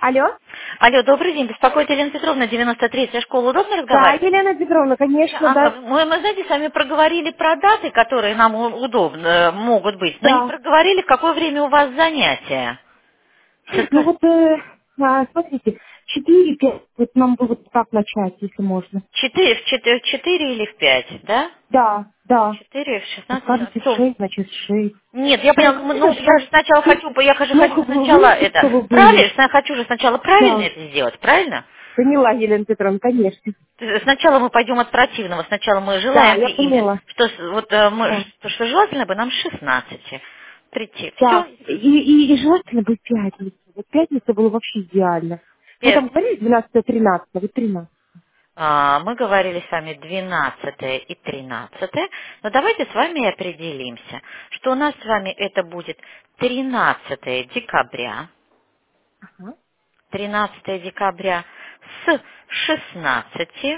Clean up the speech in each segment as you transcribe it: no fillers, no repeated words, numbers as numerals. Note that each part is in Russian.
Алло? Алло, добрый день. Беспокоит Елена Петровна, 93-я школа. Удобно Да, разговаривать? Елена Петровна, конечно, Ага, да. мы, знаете, с вами проговорили про даты, которые нам удобно могут быть, но не Да. проговорили, в какое время у вас занятия. Ну Ска- вот, смотрите, 4-5, вот нам бы вот так начать, если можно. в четыре или в 5, да? Да, В да. 4, в Вот 16. скажете в 6, значит в 6. Нет, я Ну, поняла, ну, я же сначала хочу, я же ну, хочу как бы сначала вы, это, чтобы были. правильно, я хочу же сначала правильно Да. это сделать, правильно? Поняла, Елена Петровна, конечно. Сначала мы пойдем от противного. Сначала мы Да, желаем я им, поняла. что Да. что желательно бы нам с 16 прийти. Да. Все. И желательно бы пятницу. Вот пятница было вообще идеально. Вы там говорили 12-13, вот 13. Мы говорили с вами 12 и 13. Но давайте с вами определимся, что у нас с вами это будет 13 декабря. Ага. 13 декабря с 16,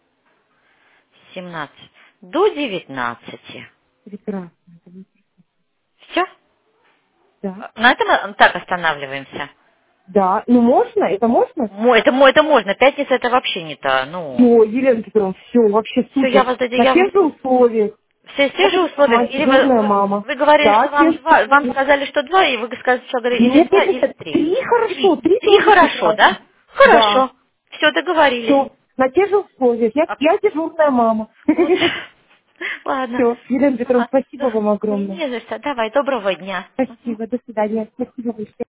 17 до 19. Прекрасно. Все? Да. На этом мы так останавливаемся. Да. Ну можно? Это можно? Это можно. Пятница это вообще не то. Ну, Все, Елена Петровна, все, вообще все, супер. На я вас тех же условиях. все те Я же буду условия. сама Или дежурная мама. вы говорили, Да, что те же вам условия. сказали, что два, и вы сказали, что говорили, или Нет, два, нет, или нет, три. 3 хорошо, 3 Три тоже хорошо, да? прекрасно. Да. Хорошо. Все, договорились. Все, на тех же условиях. А, Я дежурная мама. вот. Ладно. Все, Елена Петровна, Ага. спасибо Да. вам огромное. Не за что. Давай, доброго дня. Спасибо, до свидания. Спасибо большое.